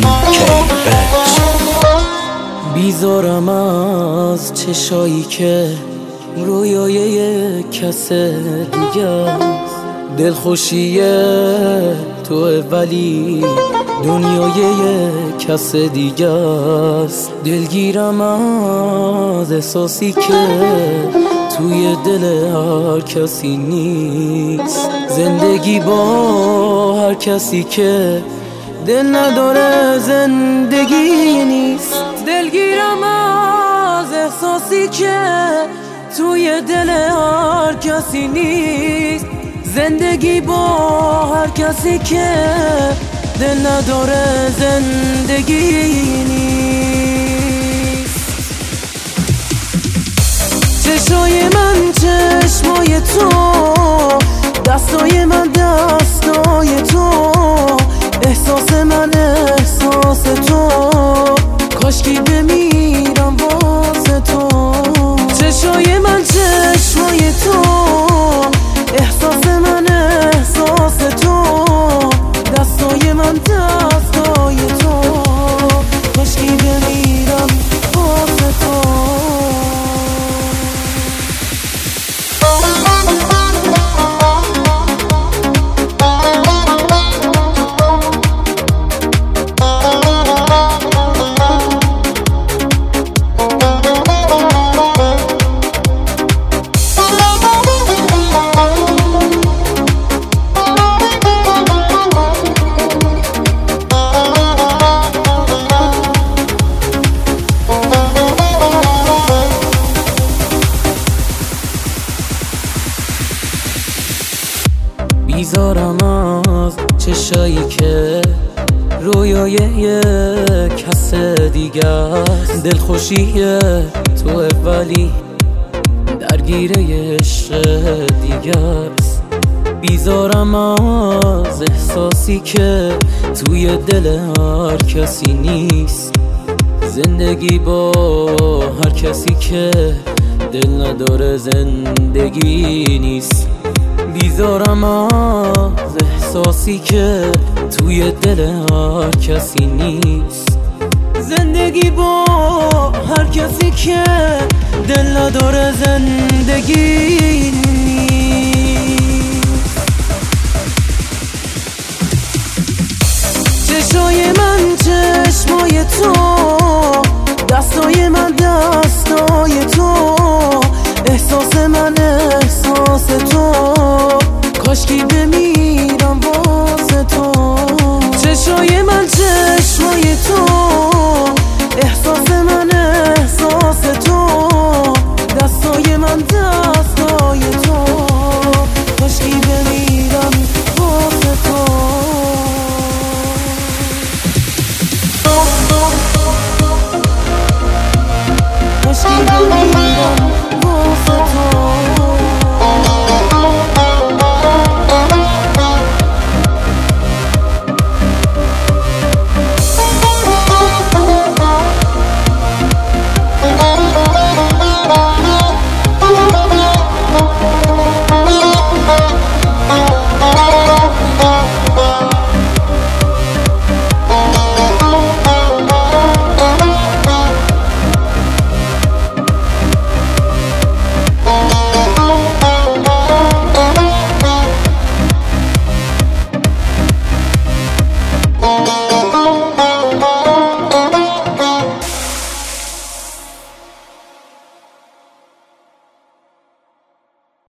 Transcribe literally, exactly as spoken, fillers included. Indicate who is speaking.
Speaker 1: بیزارم از چشایی که رویای یک کس دیگه است. دلخوشیه تو ولی دنیای یک کس دیگه است. دلگیرم از احساسی که توی دل هر کسی نیست. زندگی با هر کسی که دل نداره زندگی نیست. دلگیرم از احساسی که توی دل هر کسی نیست. زندگی با هر کسی که دل نداره زندگی نیست. چشای من چشمای تو، دستای من دستای تو، احساس من احساس تو، کاشکی بمیرم واسه تو. چشای من چشمای تو، احساس من احساس تو، دستای من دستای تو، کاشکی بمیرم واسه تو. بیزارم از چشایی که رویای یک کس دیگه است. دلخوشیه تو ولی درگیر عشق دیگه است. بیزارم از احساسی که توی دل هر کسی نیست. زندگی با هر کسی که دل نداره زندگی نیست. بیزارم از احساسی که توی دل هر کسی نیست. زندگی با هر کسی که دل نداره زندگی نیست. چشای من چشمای تو، دستای من دستای تو، احساس من احساس تو، کاشکی بمیرم واسه تو. چشای من چشمای تو، احساس من احساس تو، دستای من دستای تو، کاشکی بمیرم واسه تو. کاشکی بمیرم